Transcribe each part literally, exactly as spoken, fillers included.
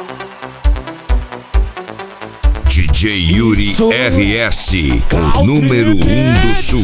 D J Yuri R S, o número um do sul.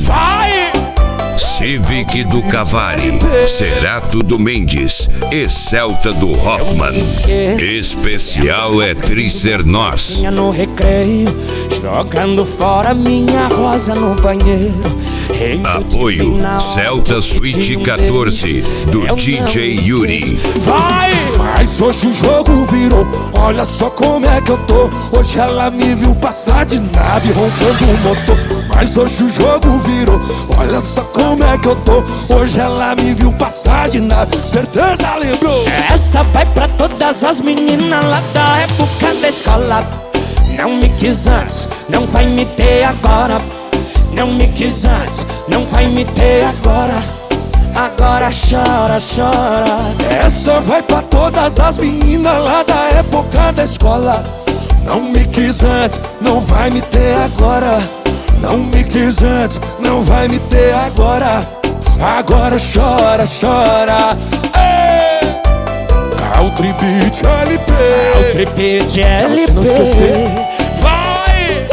Civic do Cavalli, Cerato do Mendes e Celta do Hoffman. Especial é Tricer Nós. No recreio, jogando fora minha rosa no banheiro. Apoio Celta Suite quatorze do D J Yuri. Vai! Mas hoje o jogo virou, olha só como é que eu tô. Hoje ela me viu passar de nave roncando o motor. Mas hoje o jogo virou, olha só como é que eu tô. Hoje ela me viu passar de nave, certeza lembrou. Essa vai pra todas as meninas lá da época da escola. Não me quis antes, não vai me ter agora. Não me quis antes, não vai me ter agora. Agora chora, chora. Essa vai pra todas as meninas lá da época da escola. Não me quis antes, não vai me ter agora. Não me quis antes, não vai me ter agora. Agora chora, chora. Ei! Country Beat L P. Country Beat L P. Não esquecer. Vai!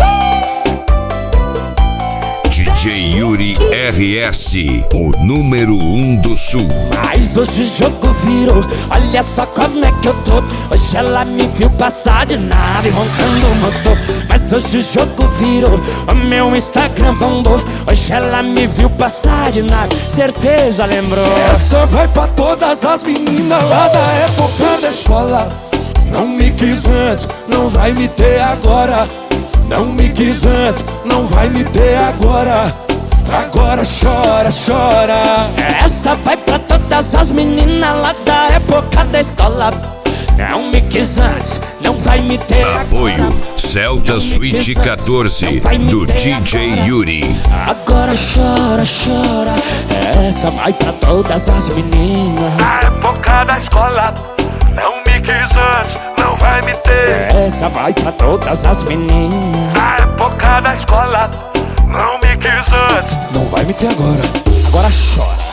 D J Yuri R S, o número um do sul. Mas hoje o jogo virou, olha só como é que eu tô. Hoje ela me viu passar de nave roncando o motor. Mas hoje o jogo virou, o meu Instagram bombou. Hoje ela me viu passar de nave, certeza lembrou. Essa vai pra todas as meninas lá da época da escola. Não me quis antes, não vai me ter agora. Não me quis antes, não vai me ter agora. Agora chora, chora. Essa vai pra todas as meninas lá da época da escola. Não me quis antes, não vai me ter Apoio agora. Celta Suite quatorze do D J Yuri. Agora chora, chora. Essa vai pra todas as meninas na época da escola. Não me quis antes, não vai me ter. Essa vai pra todas as meninas na época da escola. Não me quis antes, não vai me ter agora. Agora chora.